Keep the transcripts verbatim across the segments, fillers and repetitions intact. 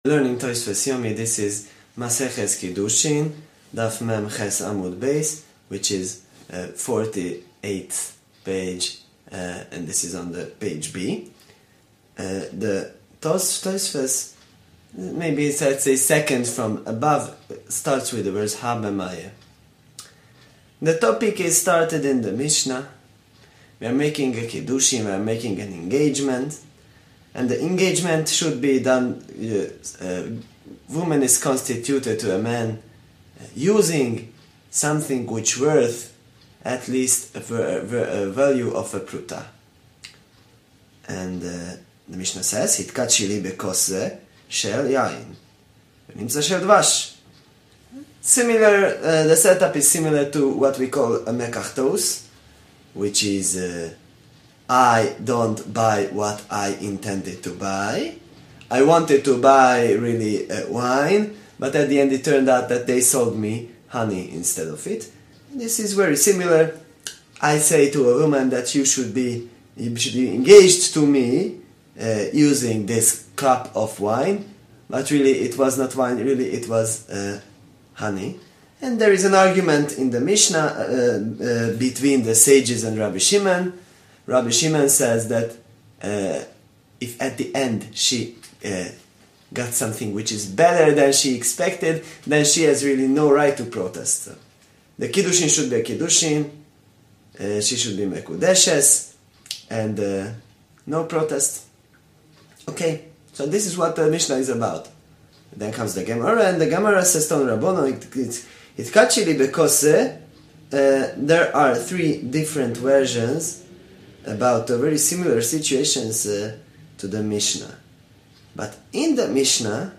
Learning Tosfos Yomi. This is Maseches Kiddushin, Daf Mem Ches Amud Beis, which is uh, forty-eighth page, uh, and this is on the page B. Uh, the Tos Tosfos, maybe it's, let's say second from above, starts with the verse Habemaya. The topic is started in the Mishnah. We are making a Kiddushin, we are making an engagement. And the engagement should be done, uh, uh, woman is constituted to a man uh, using something which worth at least a, a, a value of a pruta. And uh, the Mishnah says, Hitkachi li bekose shel yain. V'nimtza shel dvash. Similar, uh, the setup is similar to what we call a mekachtos, which is uh, I don't buy what I intended to buy. I wanted to buy really uh, wine, but at the end it turned out that they sold me honey instead of it. This is very similar. I say to a woman that you should be, you should be engaged to me uh, using this cup of wine, but really it was not wine, really it was uh, honey. And there is an argument in the Mishnah uh, uh, between the sages and Rabbi Shimon. Rabbi Shimon says that uh, if at the end she uh, got something which is better than she expected, then she has really no right to protest. So the Kiddushin should be a Kiddushin, uh, she should be Mekudeshes, and uh, no protest. Okay, so this is what the Mishnah is about. Then comes the Gemara, and the Gemara says, Ton Rabbono, Hitkachili bekose. There are three different versions about uh, very similar situations uh, to the Mishnah. But in the Mishnah,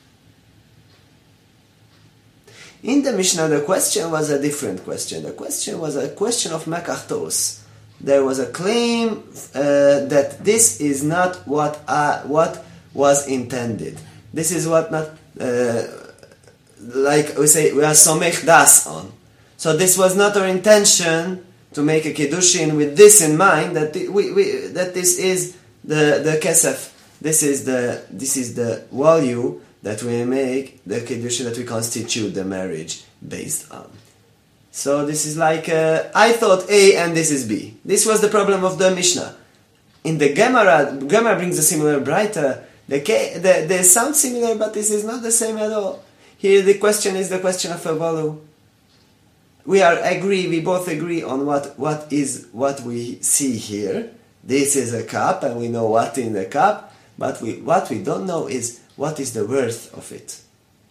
in the Mishnah, the question was a different question. The question was a question of mekachtos. There was a claim uh, that this is not what uh, what was intended. This is what not, uh, like we say, we are somech das on. So this was not our intention to make a Kiddushin with this in mind, that the, we, we that this is the the kesef, this is the this is the value that we make the Kiddushin, that we constitute the marriage based on. So this is like uh, I thought A and this is B. This was the problem of the Mishnah. In the Gemara, Gemara brings a similar Braita. The, the they sound similar, but this is not the same at all. Here the question is the question of a value. We are agree. We both agree on what, what is what we see here. This is a cup, and we know what in the cup. But we what we don't know is what is the worth of it.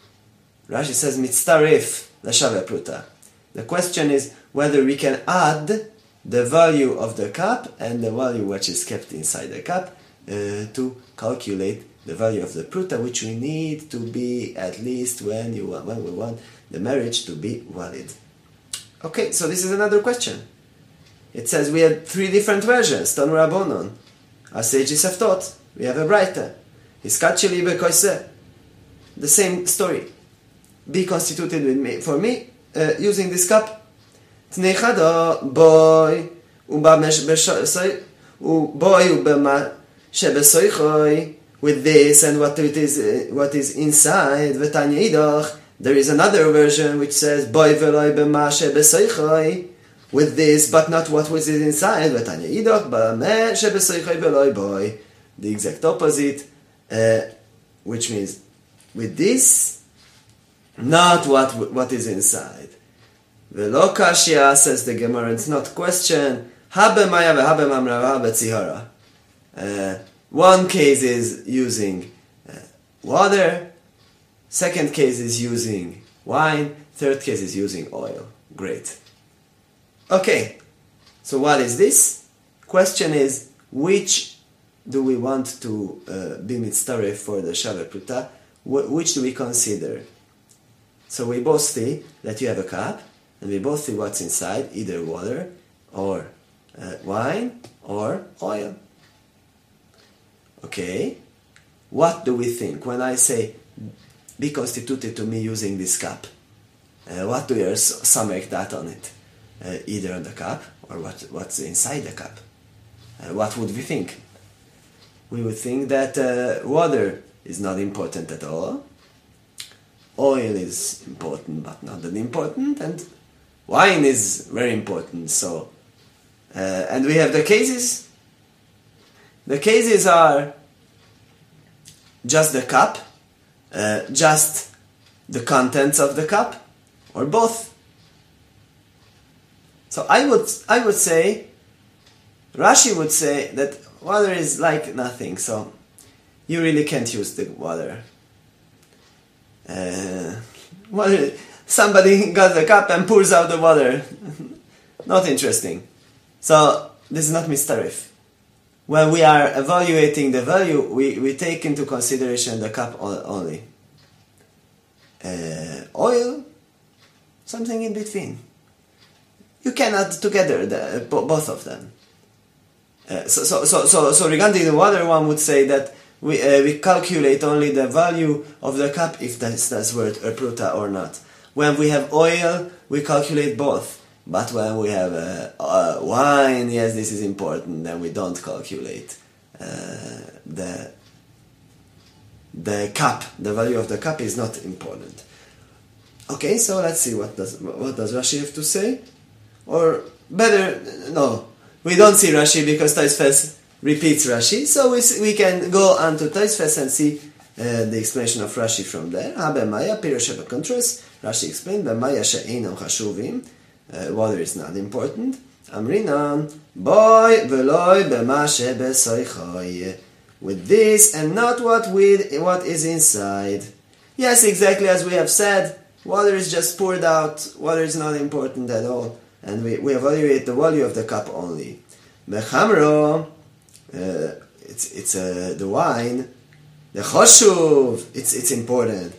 Rashi says mitztaref l'shaveh pruta. The question is whether we can add the value of the cup and the value which is kept inside the cup uh, to calculate the value of the pruta, which we need to be at least when you want, when we want the marriage to be valid. Okay, so this is another question. It says we had three different versions. Ton Rabbonon. Our sages have taught. We have a Braita. Hiskachili bekoise. The same story. Be constituted with me for me uh, using this cup. Tneichado boy uba mesh beshoy boy uba shebesoichoi. With this and what it is, uh, what is inside. V'tanya idach. There is another version which says boy veloy b'mashe b'soichoi, with this, but not what was inside. V'tanya idach b'mashe b'soichoi veloy boy. The exact opposite, uh, which means with this, not what what is inside. V'lo kashya, says the Gemara, it's not question. Habe maya v'habe mamra v'habe tzihara. One case is using uh, water. Second case is using wine. Third case is using oil. Great. Okay, so what is this? Question is, which do we want to uh, be mitztaref for the Shaveh Pruta? Wh- which do we consider? So we both see that you have a cup, and we both see what's inside, either water, or uh, wine, or oil. Okay, what do we think when I say be constituted to me using this cup? Uh, what do you summate that on it? Uh, either on the cup or what, what's inside the cup? Uh, what would we think? We would think that uh, water is not important at all. Oil is important, but not that important, and wine is very important. So, uh, and we have the cases. The cases are just the cup, uh, just the contents of the cup, or both. So I would I would say, Rashi would say that water is like nothing. So you really can't use the water. Uh, water. Somebody got the cup and pours out the water. Not interesting. So this is not mistarif. When we are evaluating the value, we, we take into consideration the cup only. Uh, oil, something in between. You can add together the, both of them. Uh, so, so, so, so, so regarding the water, one would say that we uh, we calculate only the value of the cup if that's, that's worth a pruta or not. When we have oil, we calculate both. But when we have uh, uh, wine, yes, this is important, then we don't calculate uh, the the cup. The value of the cup is not important. Okay, so let's see what does what does Rashi have to say. Or better, no, we don't see Rashi because Tosfos repeats Rashi, so we we can go on to Tosfos and see uh, the explanation of Rashi from there. Habemaya pirush contrast. Rashi explained b'maya she'einam chashuvim. Water is not important. Amrinan boy veloy b'ma shebesoichoy. With this and not what with what is inside. Yes, exactly as we have said, water is just poured out. Water is not important at all. And we, we evaluate the value of the cup only. Mechamro, uh, it's it's uh, the wine. The choshuv, it's it's important.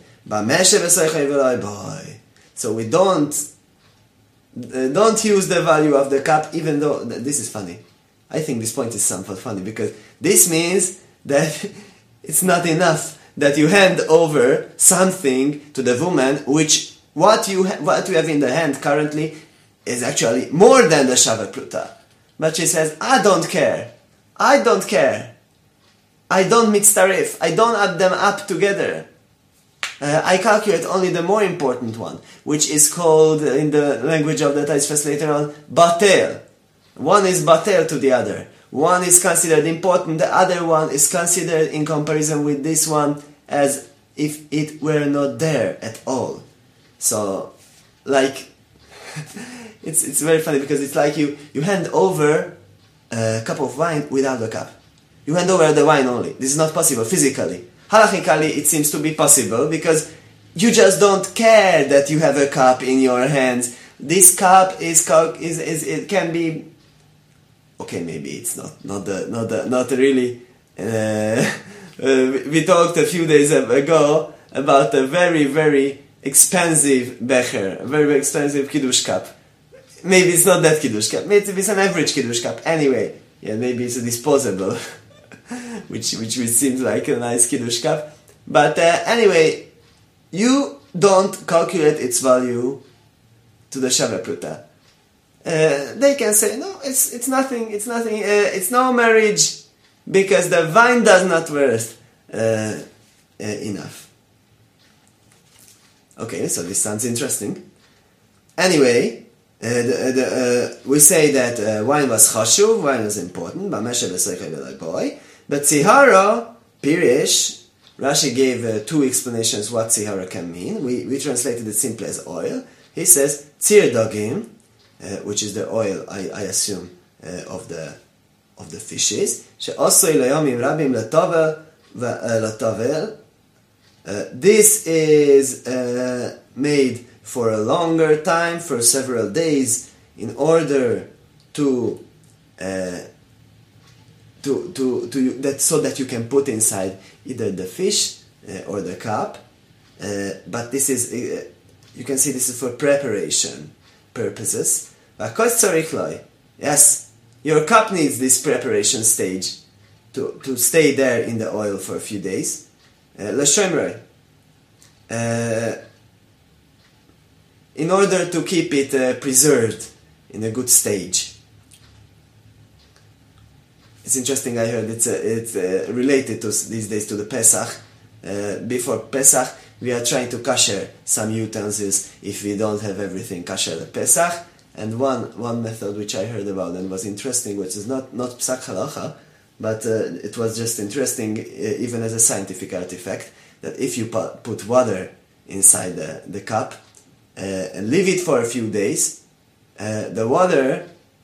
So we don't uh, don't use the value of the cup, even though this is funny. I think this point is somewhat funny because this means that it's not enough that you hand over something to the woman, which what you ha- what you have in the hand currently is actually more than the Shava Pruta. But she says, I don't care. I don't care. I don't mitzaref. I don't add them up together. Uh, I calculate only the more important one, which is called, in the language of the Tosfos later on, batel. One is batel to the other. One is considered important, the other one is considered in comparison with this one as if it were not there at all. So, like... It's it's very funny because it's like you, you hand over a cup of wine without the cup. You hand over the wine only. This is not possible physically. Halachically, it seems to be possible because you just don't care that you have a cup in your hands. This cup is is is it can be okay. Maybe it's not not the not the not really. Uh, uh, we talked a few days ago about a very very expensive becher, a very, very expensive kiddush cup. Maybe it's not that kiddush cup. Maybe it's an average kiddush cup. Anyway, yeah, maybe it's a disposable, which which which seems like a nice kiddush cup. But uh, anyway, you don't calculate its value to the Shava Pruta. Uh, they can say no, it's it's nothing. It's nothing. Uh, it's no marriage because the wine does not worth uh, uh, enough. Okay, so this sounds interesting. Anyway. Uh, the, the, uh, we say that uh, wine was chashuv, wine was important, but tzihara, pirish, Rashi gave uh, two explanations what tzihara can mean. We, we translated it simply as oil. He says, tzir dagim, uh, which is the oil, I, I assume, uh, of the of the fishes. Uh, this is uh, made for a longer time, for several days, in order to uh, to to to that so that you can put inside either the fish uh, or the cup. Uh, but this is uh, you can see this is for preparation purposes. Yes, your cup needs this preparation stage to to stay there in the oil for a few days. L'shomrei. Uh, in order to keep it uh, preserved in a good stage. It's interesting, I heard it's, uh, it's uh, related to these days to the Pesach, uh, before Pesach, we are trying to kasher some utensils if we don't have everything kasher at Pesach. And one one method which I heard about and was interesting, which is not, not Psak Halacha, but uh, it was just interesting uh, even as a scientific artifact, that if you put, put water inside the, the cup uh, and leave it for a few days, uh, the water,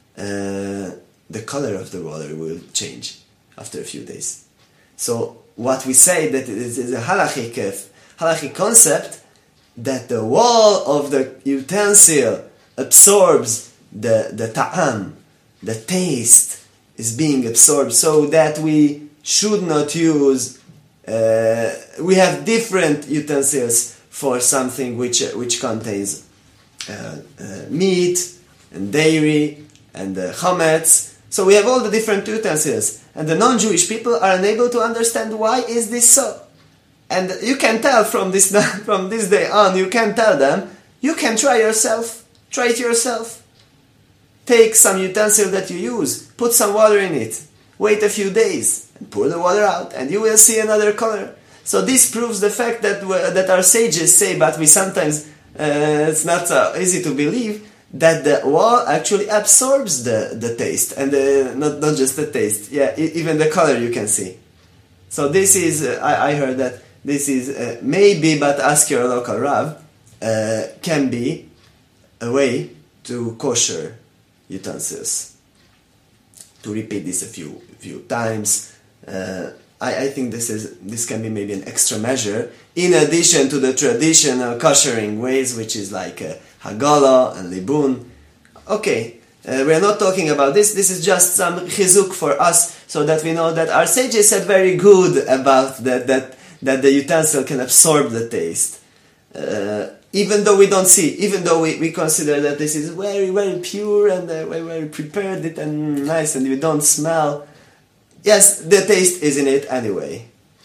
uh, the color of the water will change after a few days. So what we say that it is a halachic, uh, halachic concept that the wall of the utensil absorbs the, the ta'am, the taste is being absorbed, so that we should not use, uh, we have different utensils for something which, uh, which contains uh, uh, meat and dairy and uh, chametz. So we have all the different utensils, and the non-Jewish people are unable to understand why is this so. And you can tell from this, from this day on, you can tell them, you can try yourself. Try it yourself. Take some utensil that you use, put some water in it, wait a few days, and pour the water out, and you will see another color. So this proves the fact that that our sages say, but we sometimes, uh, it's not so easy to believe, that the wall actually absorbs the, the taste, and the, not, not just the taste, yeah, even the color you can see. So this is, uh, I, I heard that this is, uh, maybe, but ask your local Rav, uh, can be a way to kosher utensils. To repeat this a few few times, uh, I, I think this is this can be maybe an extra measure in addition to the traditional koshering ways, which is like uh, hagala and libun. Okay, uh, we are not talking about this. This is just some chizuk for us, so that we know that our sages said very good about that that that the utensil can absorb the taste. Uh, Even though we don't see, even though we, we consider that this is very, very pure and uh, very, very prepared it and nice and we don't smell, yes, the taste is in it anyway.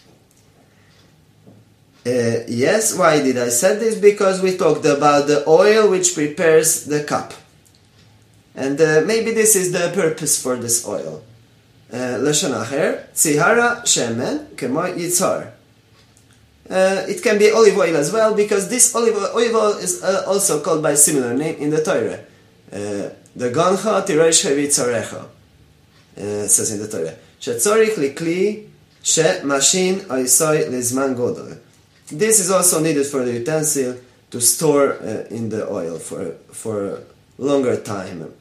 Uh, yes, why did I say this? Because we talked about the oil which prepares the cup. And uh, maybe this is the purpose for this oil. Lashon acher, tzihara shemen kemo yitzhar. Uh, it can be olive oil as well, because this olive oil is uh, also called by a similar name in the Torah. Uh, the gancha tirosh hevitzarecha says in the Torah. Shetzorich likli she mashin oisoi lizman godol. This is also needed for the utensil to store uh, in the oil for for a longer time.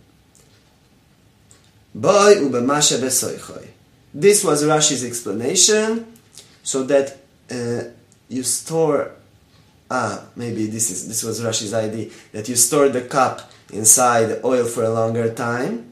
Boy ubemashe besoichoi. This was Rashi's explanation, so that. Uh, You store, ah, maybe this is this was Rashi's idea, that you store the cup inside the oil for a longer time,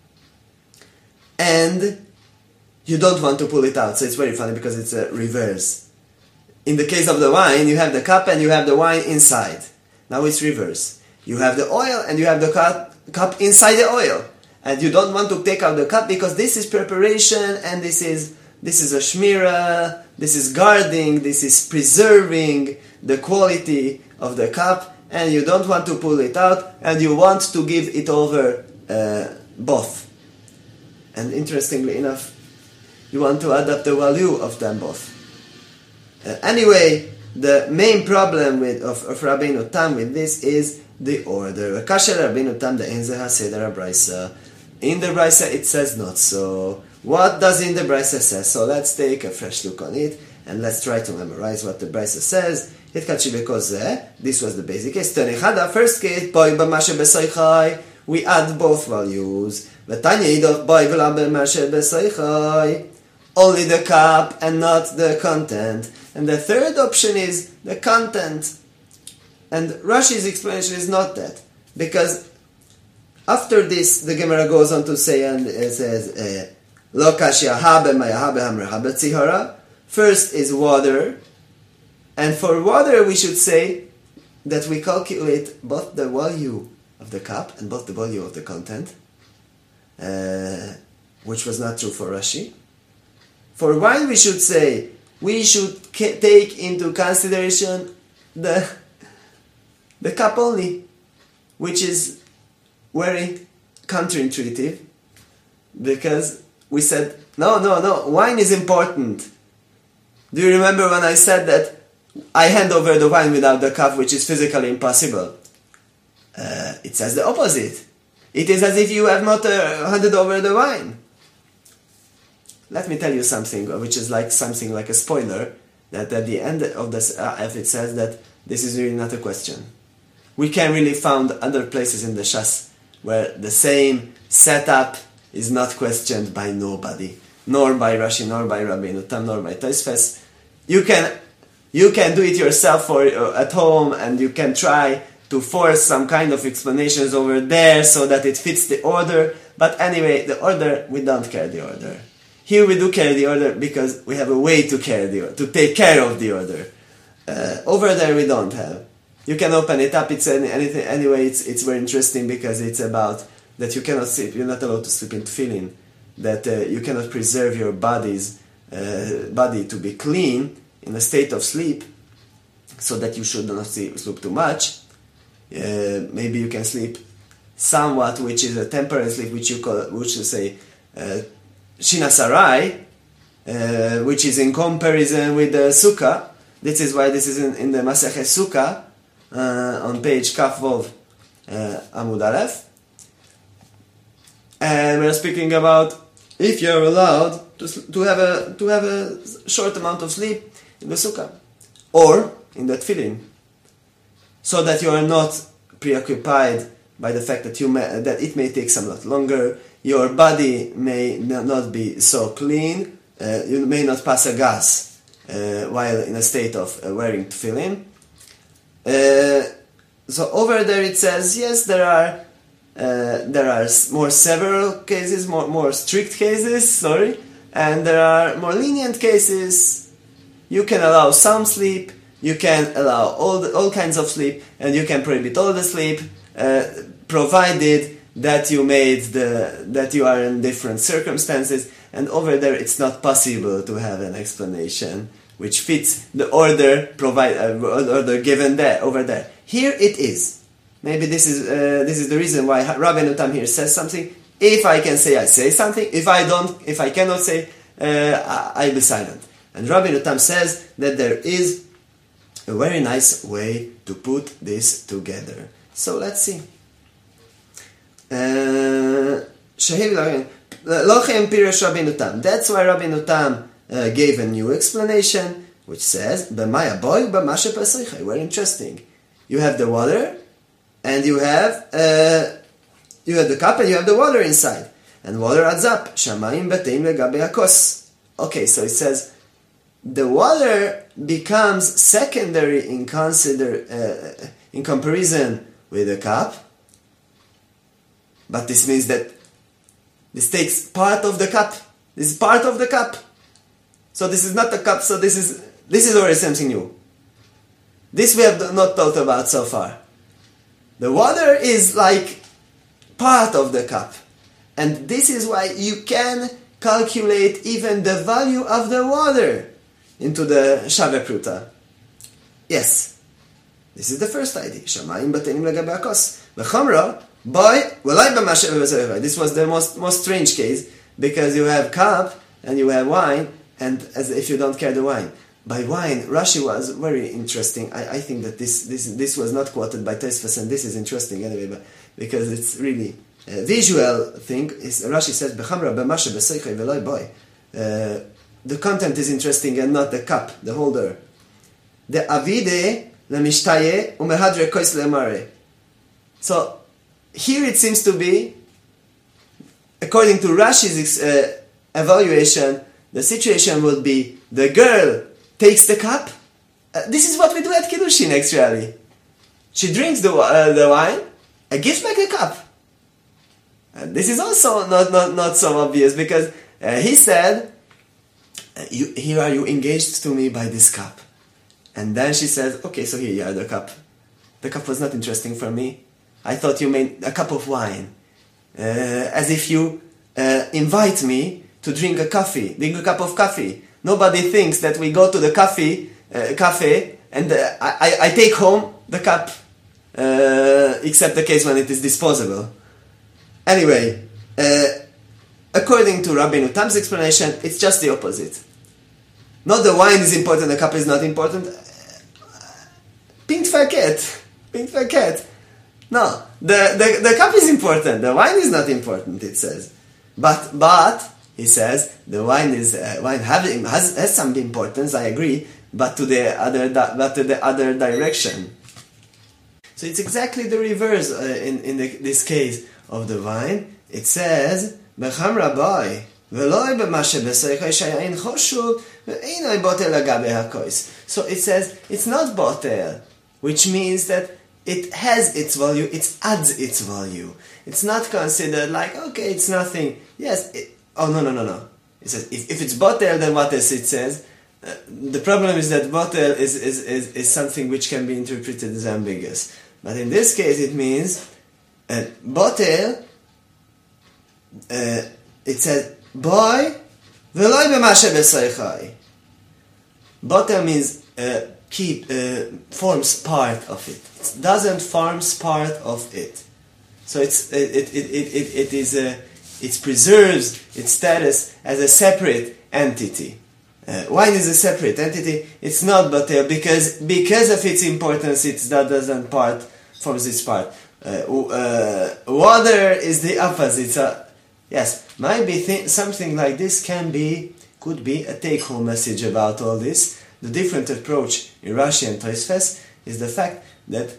and you don't want to pull it out. So it's very funny because it's a reverse. In the case of the wine, you have the cup and you have the wine inside. Now it's reverse. You have the oil and you have the cup, cup inside the oil, and you don't want to take out the cup because this is preparation and this is this is a shmira. This is guarding, this is preserving the quality of the cup, and you don't want to pull it out, and you want to give it over uh, both. And interestingly enough, you want to adapt the value of them both. Uh, anyway, the main problem with of, of Rabbeinu Tam with this is the order. Kasher Rabbeinu Tam the Enzeha Seder Braisa. In the Braisa it says not so. What does in the Braisa say? So let's take a fresh look on it and let's try to memorize what the Braisa says. This was the basic case. First case, we add both values. Only the cup and not the content. And the third option is the content. And Rashi's explanation is not that. Because after this, the Gemara goes on to say, and it says, uh, first is water, and for water we should say that we calculate both the value of the cup and both the value of the content, uh, which was not true for Rashi. For wine we should say we should ca- take into consideration the the cup only, which is very counterintuitive, because we said, no, no, no, wine is important. Do you remember when I said that I hand over the wine without the cup, which is physically impossible? Uh, it says the opposite. It is as if you have not uh, handed over the wine. Let me tell you something, which is like something like a spoiler, that at the end of this, uh, if it says that this is really not a question. We can really find other places in the Shas where the same setup is not questioned by nobody, nor by Rashi, nor by Rabbeinu Tam, nor by Tosfos. You can, you can do it yourself for, uh, at home, and you can try to force some kind of explanations over there so that it fits the order. But anyway, the order, we don't care the order. Here we do carry the order because we have a way to carry the order, to take care of the order. Uh, over there we don't have. You can open it up. It's any, anything anyway. It's it's very interesting because it's about that you cannot sleep. You're not allowed to sleep in tefillin. That uh, you cannot preserve your body's uh, body to be clean in a state of sleep, so that you should not sleep, sleep too much. Uh, maybe you can sleep somewhat, which is a temporary sleep, which you call, which you say. Uh, Shinasarai, uh, which is in comparison with the Sukkah. This is why this is in, in the Masechet Sukkah uh, on page Kaf Vov uh, Amud Aleph. And we're speaking about if you're allowed to, to have a to have a short amount of sleep in the Sukkah or in the Tefillin, so that you are not preoccupied by the fact that you may, that it may take somewhat longer. Your body may not be so clean. Uh, you may not pass a gas uh, while in a state of uh, wearing tefillin. Uh, so over there it says yes, there are uh, there are more several cases, more more strict cases. Sorry, and there are more lenient cases. You can allow some sleep. You can allow all the, all kinds of sleep, and you can prohibit all the sleep, uh, provided that you made the that you are in different circumstances, and over there it's not possible to have an explanation which fits the order provide uh, order given there over there. Here it is. Maybe this is uh, this is the reason why Rabbeinu Tam here says something. If I can say, I say something. If I don't, if I cannot say, uh, I, I'll be silent. And Rabbeinu Tam says that there is a very nice way to put this together. So let's see. Uh, that's why Rabbeinu Tam uh, gave a new explanation, which says, very interesting. You have the water, and you have uh, you have the cup, and you have the water inside. And water adds up. Okay, so it says, the water becomes secondary in consider uh, in comparison with the cup. But this means that this takes part of the cup. This is part of the cup. So this is not the cup, so this is this is already something new. This we have not thought about so far. The water is like part of the cup. And this is why you can calculate even the value of the water into the Shave Pruta. Yes. This is the first idea. Shamayim batenim legabe hakos. V'chamra, boy, this was the most, most strange case, because you have cup and you have wine, and as if you don't care the wine. By wine, Rashi was very interesting. I, I think that this, this this was not quoted by Tosfos, and this is interesting anyway, but because it's really a visual thing. Is Rashi says, "Bechamra b'mashe b'seichei v'loy boy." The content is interesting and not the cup, the holder. The avide lemishtaye umehadre kois lemare. So here it seems to be, according to Rashi's uh, evaluation, the situation would be the girl takes the cup. Uh, this is what we do at Kiddushin actually. She drinks the uh, the wine and gives back the cup. And this is also not, not, not so obvious, because uh, he said, you, here are you engaged to me by this cup. And then she says, okay, so here you are, the cup. The cup was not interesting for me. I thought you made a cup of wine. Uh, as if you uh, invite me to drink a coffee, drink a cup of coffee. Nobody thinks that we go to the coffee, uh, cafe, and uh, I, I take home the cup, uh, except the case when it is disposable. Anyway, uh, according to Rabbeinu Tam's explanation, it's just the opposite. not the wine is important, the cup is not important. Pink faket, pink faket. No, the, the, the cup is important, the wine is not important, it says. But, but, he says, the wine is, uh, wine having, has, has some importance, I agree, but to the other, but to the other direction. So it's exactly the reverse uh, in, in the, this case of the wine. It says, Becham Rabbi, Veloi b'mashe b'seichai shayayin choshuv, ve'einoi botel agabe hakois. So it says, it's not botel, which means that it has its value, it adds its value. It's not considered like, okay, it's nothing. Yes, it, oh no, no, no, no. It says, if, if it's botel, then what else it says? Uh, the problem is that botel is, is, is, is something which can be interpreted as ambiguous. But in this case, it means uh, botel. Uh, it says boy veloy b'mashe b'soichai. Botel means uh, keep uh, forms part of it. It doesn't forms part of it. So it's it it it it, it is a, it preserves its status as a separate entity. Uh, wine is a separate entity. It's not botel because because of its importance, it that doesn't part forms its part. Uh, uh, water is the opposite. So, yes, maybe th- something like this can be could be a take-home message about all this. The different approach in Rashi and Tosfos is the fact that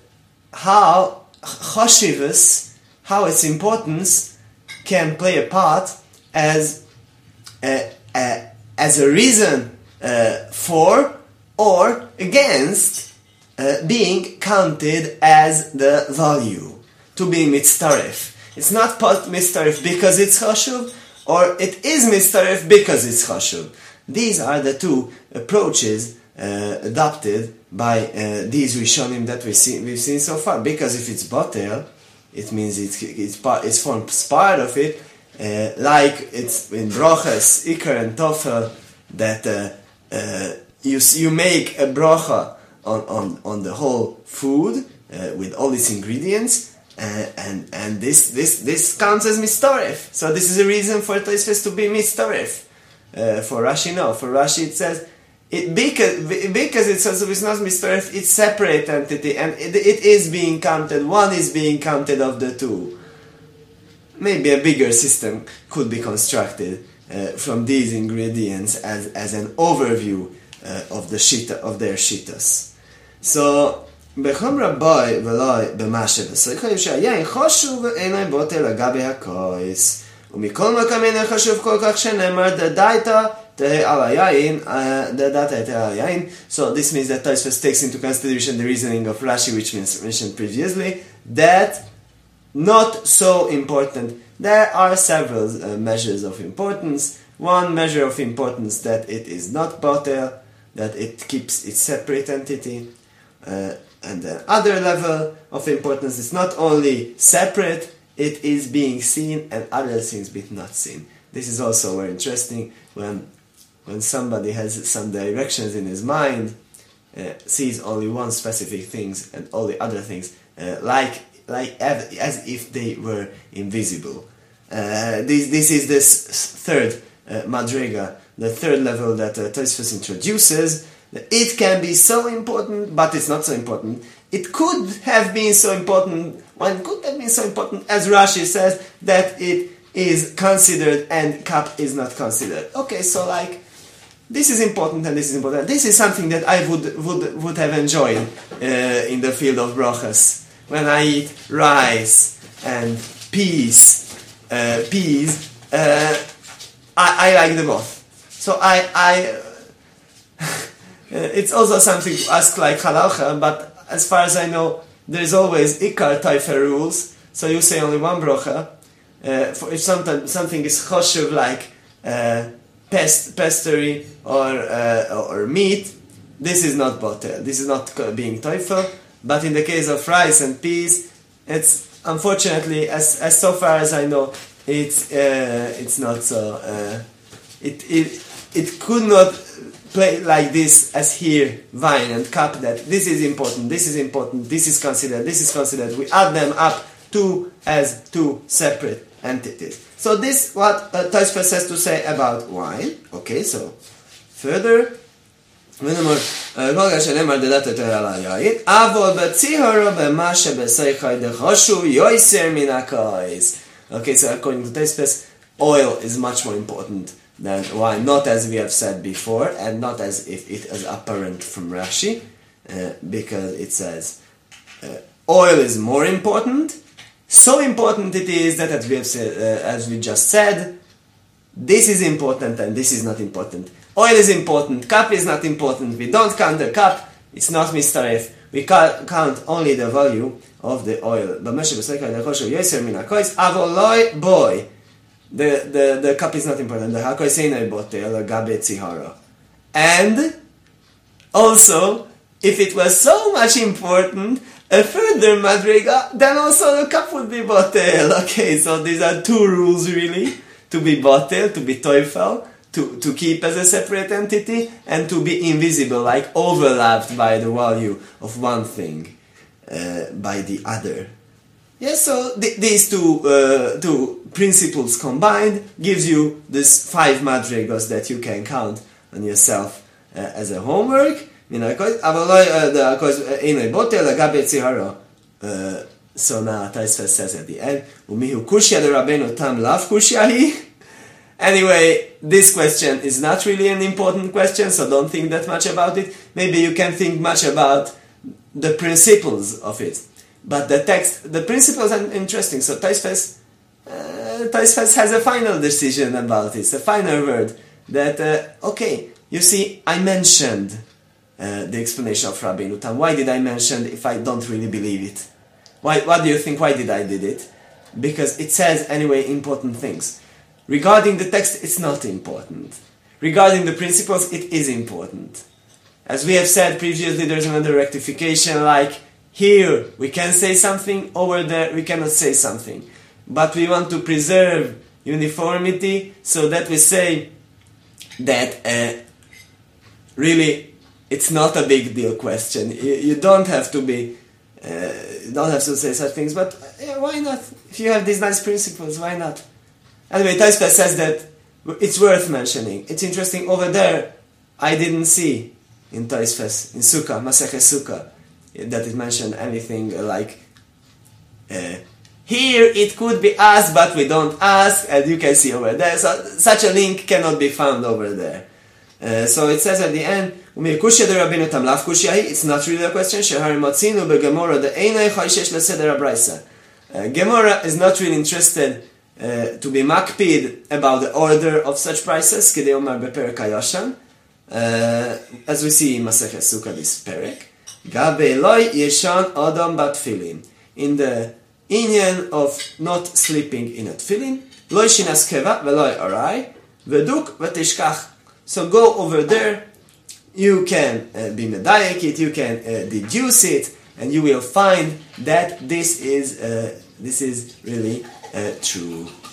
how chashivus, how its importance can play a part as a, a, as a reason uh, for or against uh, being counted as the value, to be mitzaref. It's not part mitzaref because it's chashuv, or it is mitzaref because it's chashuv. These are the two approaches uh, adopted by uh, these Rishonim that we see, we've seen so far. Because if it's botel, it means it's it's part it's forms part of it, uh, like it's in brochas, ikar and tofel, that uh, uh, you you make a brocha on, on, on the whole food uh, with all its ingredients, uh, and and this this this counts as mistaref. So this is a reason for Tosfos to be mistaref. Uh, for Rashi, no. For Rashi, it says it because because it's also it's not mistaref. It's separate entity, and it, it is being counted. One is being counted of the two. Maybe a bigger system could be constructed uh, from these ingredients as as an overview uh, of the shita of their shitas. So. Becham Rabbi veloi b'mashe v'soichai shayayin choshuv ve'einoi botel agabe hakois. ומכל מקום אינו חשוב כל כך שנאמר דדאיתא תהא על היין, דדאיתא תהא על היין. So this means that Tosfos takes into consideration the reasoning of Rashi, which means mentioned previously, that not so important. There are several uh, measures of importance. One measure of importance that it is not botel, that it keeps its separate entity. Uh, and the other level of importance is not only separate, it is being seen and other things being not seen. This is also very interesting when when somebody has some directions in his mind, uh, sees only one specific things and all the other things uh, like like as if they were invisible. Uh, this this is this third uh, madriga, the third level that uh, Tosfos introduces. It can be so important, but it's not so important. It could have been so important, one could have been so important, as Rashi says, that it is considered and cup is not considered. Okay, so like, this is important and this is important. This is something that I would would, would have enjoyed uh, in the field of brachas. When I eat rice and peas, uh, peas, uh, I, I like them both. So I, I it's also something to ask like halacha, but as far as I know, there is always ikar taifa rules. So you say only one bracha. Uh, for if something something is choshev like uh, pest, pastry or uh, or meat, this is not botel. This is not being taifa. But in the case of rice and peas, it's unfortunately, as as so far as I know, it's uh, it's not so. Uh, it it it could not play like this as here, wine and cup, that this is important, this is important, this is considered, this is considered. We add them up two as two separate entities. So this what uh, Tosfos has to say about wine. Okay, so further ונאמר, כל גשם נאמר דלת יותר על היית, אבל בציהרה במה שבסייחי דחשו יויסר מן הקייס. Okay, so according to Tosfos, oil is much more important than wine, not as we have said before, and not as if it is apparent from Rashi, uh, because it says uh, oil is more important. So important it is that, as we have said, uh, as we just said, this is important and this is not important. Oil is important, cup is not important. We don't count the cup, it's not mistaref. We ca- count only the value of the oil. Boy, the, the, the cup is not important. And also, if it was so much important, a further madriga, then also the cup would be botel. Okay, so these are two rules really: to be botel, to be toifel, to, to keep as a separate entity, and to be invisible, like overlapped by the value of one thing uh, by the other. Yes, so th- these two uh, two principles combined gives you these five madrigos that you can count on yourself uh, as a homework. So now Tosfos says at the end, anyway, this question is not really an important question, so don't think that much about it. Maybe you can think much about the principles of it. But the text, the principles are interesting. So Tosfos, uh, Tosfos has a final decision about it, a final word that, uh, okay, you see, I mentioned uh, the explanation of Rabbeinu Tam. Why did I mention if I don't really believe it? Why? What do you think? Why did I did it? Because it says anyway important things. Regarding the text, it's not important. Regarding the principles, it is important. As we have said previously, there's another rectification, like here we can say something, over there we cannot say something. But we want to preserve uniformity, so that we say that uh, really it's not a big deal question. You, you don't have to be, uh, you don't have to say such things, but uh, yeah, why not? If you have these nice principles, why not? Anyway, Tosfos says that it's worth mentioning. It's interesting, over there, I didn't see in Tosfos, in Sukkah, Masechet Sukkah, that it mentioned anything like, uh, here it could be asked, but we don't ask, and you can see over there. So such a link cannot be found over there. Uh, so it says at the end, it's not really a question. Uh, Gemara is not really interested uh, to be makpid about the order of such prices, uh, as we see in Masechet Sukkah, this perek. In the inyan of not sleeping in a tefillin, so go over there, you can uh, be medayek it, you can uh, deduce it, and you will find that this is uh, this is really uh, true.